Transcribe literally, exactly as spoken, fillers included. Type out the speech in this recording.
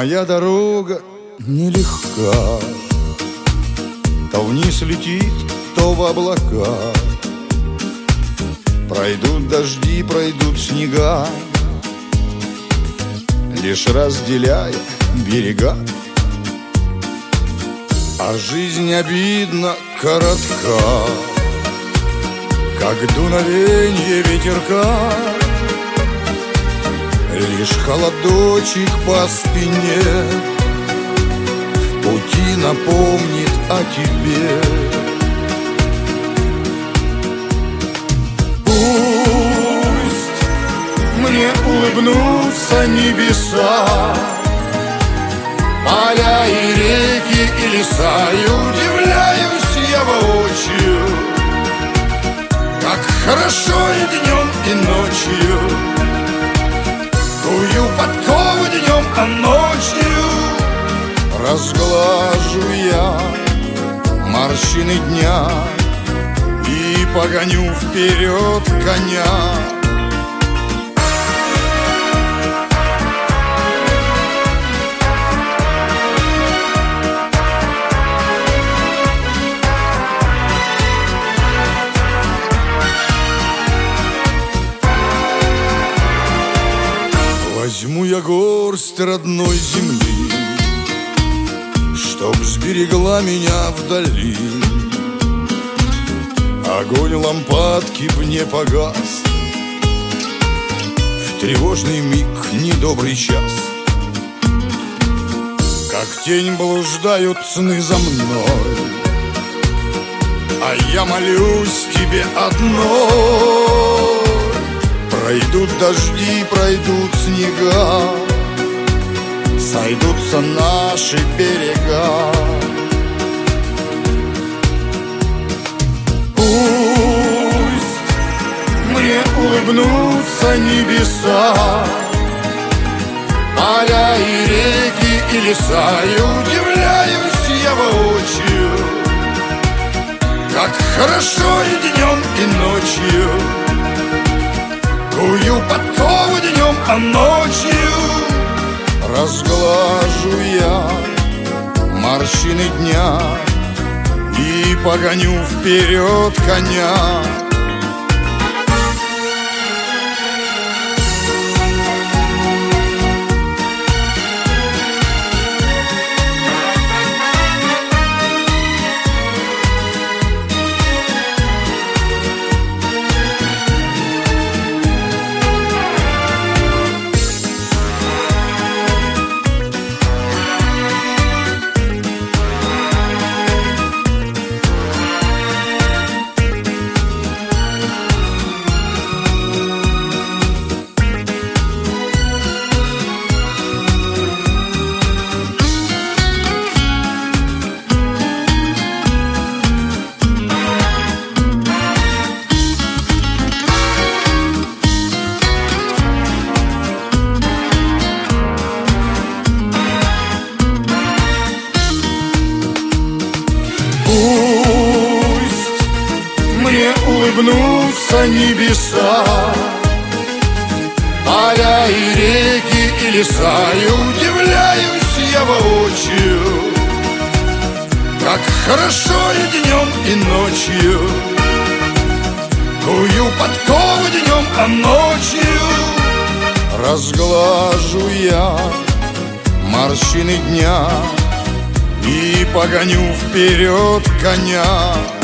Моя дорога нелегка, то вниз летит, то в облака. Пройдут дожди, пройдут снега, лишь разделяя берега. А жизнь обидно коротка, как дуновенье ветерка. Лишь холодочек по спине в пути напомнит о тебе. Пусть мне улыбнутся небеса, поля и реки и леса, и удивляюсь я воочию, как хорошо и днем, и ночью. Кую подковы днем, а ночью разглажу я морщины дня и погоню вперед коня. Возьму я горсть родной земли, чтоб сберегла меня вдали. Огонь лампадки б не погас в тревожный миг, недобрый час. Как тень блуждают сны за мной, а я молюсь тебе одной. Пройдут дожди, пройдут снега, сойдутся наши берега. Пусть мне улыбнутся небеса, поля и реки и леса, и удивляюсь я воочию, как хорошо и днем, и ночью. Кую подковы днем, а ночью разглажу я морщины дня и погоню вперед коня. Пусть мне улыбнутся небеса, поля и реки и леса, и удивляюсь я воочию, как хорошо и днем, и ночью. Кую подковы днем, а ночью разглажу я морщины дня и погоню вперед коня.